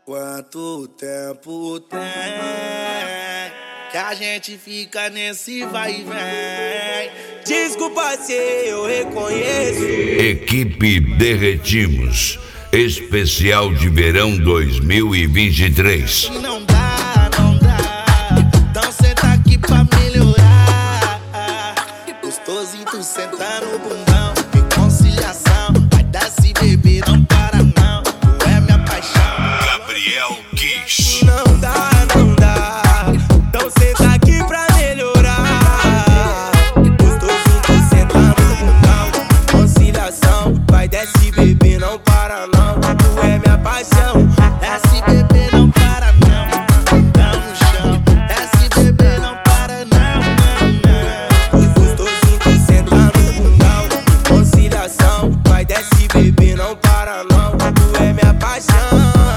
Quanto tempo tem que a gente fica nesse vai e vem? Desculpa se eu reconheço. Equipe Derretimos, especial de verão 2023. Não dá, então senta aqui pra melhorar. Gostosinho, tu senta no bundão, reconciliação. Vai dar se beber, não para não, tu é minha paixão. Gabriel Kiss. Não dá, então senta aqui pra melhorar. Gostosinho, tu senta no bundão, reconciliação. Vai desce beber, não para não, tu é minha paixão. Desce beber, não para não, dá no chão. Desce beber, não para não. Gostosinho, tu senta no bundão, reconciliação. Vai desce beber, não para não, tu é minha paixão.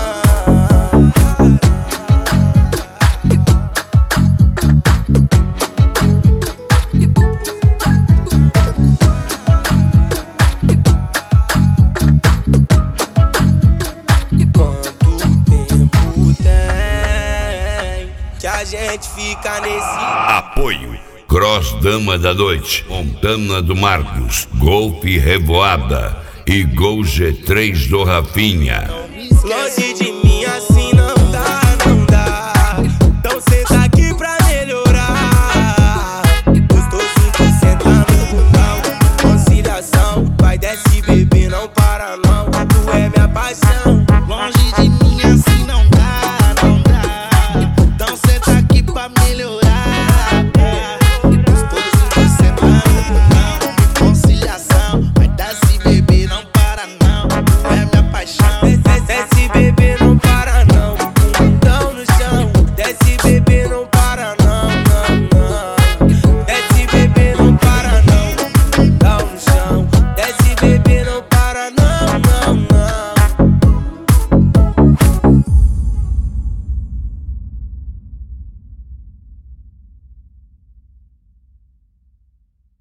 Que a gente fica nesse. Apoio Cross Dama da Noite, Montana do Marcos, Golf Revoada e Gol G3 do Rafinha. Longe de